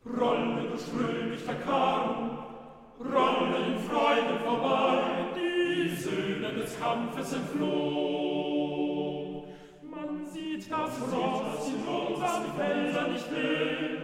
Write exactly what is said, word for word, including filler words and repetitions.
Rolle durch fröhlicher Karren, rolle in Freuden vorbei, die Söhne des Kampfes entflohen. Man sieht das Ross in unseren Feldern nicht mehr,